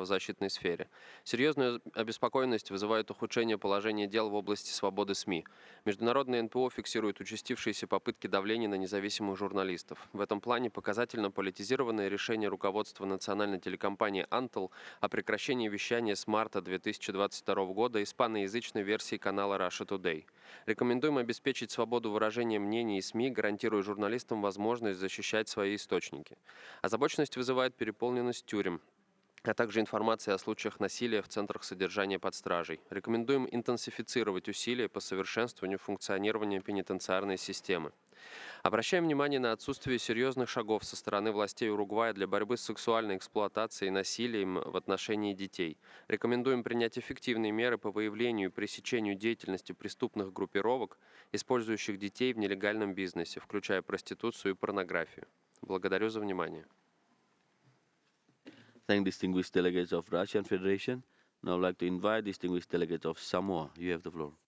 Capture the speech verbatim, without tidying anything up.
правозащитной сфере. Серьезную обеспокоенность вызывает ухудшение положения дел в области свободы СМИ. Международные эн пэ о фиксируют участившиеся попытки давления на независимых журналистов. В этом плане показательно политизированное решение руководства национальной телекомпании «Антел» о прекращении вещания с марта две тысячи двадцать второго года испаноязычной версии канала Russia Today. Рекомендуем обеспечить свободу выражения мнений и СМИ, гарантируя журналистам возможность защищать свои источники. Озабоченность вызывает переполненность тюрем, а также информация о случаях насилия в центрах содержания под стражей. Рекомендуем интенсифицировать усилия по совершенствованию функционирования пенитенциарной системы. Обращаем внимание на отсутствие серьезных шагов со стороны властей Уругвая для борьбы с сексуальной эксплуатацией и насилием в отношении детей. Рекомендуем принять эффективные меры по выявлению и пресечению деятельности преступных группировок, использующих детей в нелегальном бизнесе, включая проституцию и порнографию. Благодарю за внимание. Thank distinguished delegates of Russian Federation. Now I'd like to invite distinguished delegates of Samoa. You have the floor.